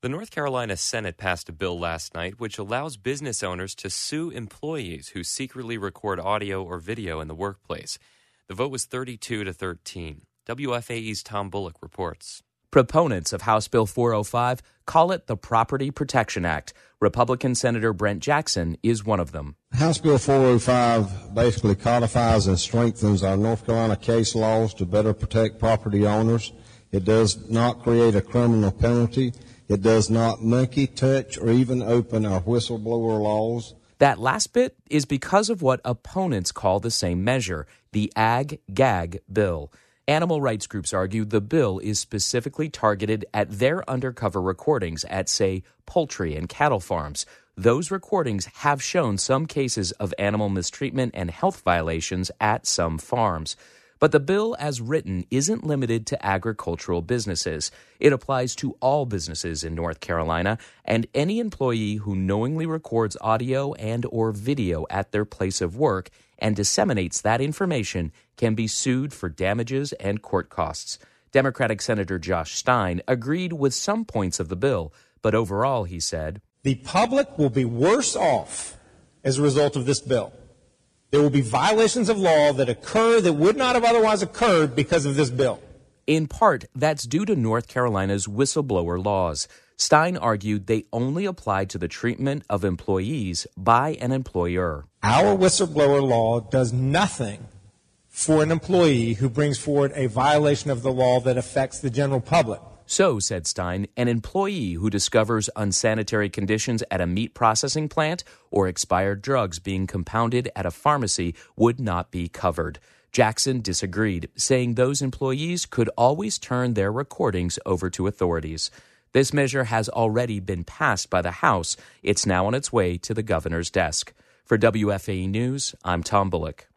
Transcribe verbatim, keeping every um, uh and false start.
The North Carolina Senate passed a bill last night which allows business owners to sue employees who secretly record audio or video in the workplace. The vote was thirty-two to thirteen. W F A E's Tom Bullock reports. Proponents of House Bill four oh five call it the Property Protection Act. Republican Senator Brent Jackson is one of them. House Bill four oh five basically codifies and strengthens our North Carolina case laws to better protect property owners. It does not create a criminal penalty. It does not monkey, touch, or even open our whistleblower laws. That last bit is because of what opponents call the same measure, the Ag-Gag bill. Animal rights groups argue the bill is specifically targeted at their undercover recordings at, say, poultry and cattle farms. Those recordings have shown some cases of animal mistreatment and health violations at some farms. But the bill as written isn't limited to agricultural businesses. It applies to all businesses in North Carolina, and any employee who knowingly records audio and or video at their place of work and disseminates that information can be sued for damages and court costs. Democratic Senator Josh Stein agreed with some points of the bill, but overall, he said, the public will be worse off as a result of this bill. There will be violations of law that occur that would not have otherwise occurred because of this bill. In part, that's due to North Carolina's whistleblower laws. Stein argued they only apply to the treatment of employees by an employer. Our whistleblower law does nothing for an employee who brings forward a violation of the law that affects the general public. So, said Stein, an employee who discovers unsanitary conditions at a meat processing plant or expired drugs being compounded at a pharmacy would not be covered. Jackson disagreed, saying those employees could always turn their recordings over to authorities. This measure has already been passed by the House. It's now on its way to the governor's desk. For W F A E News, I'm Tom Bullock.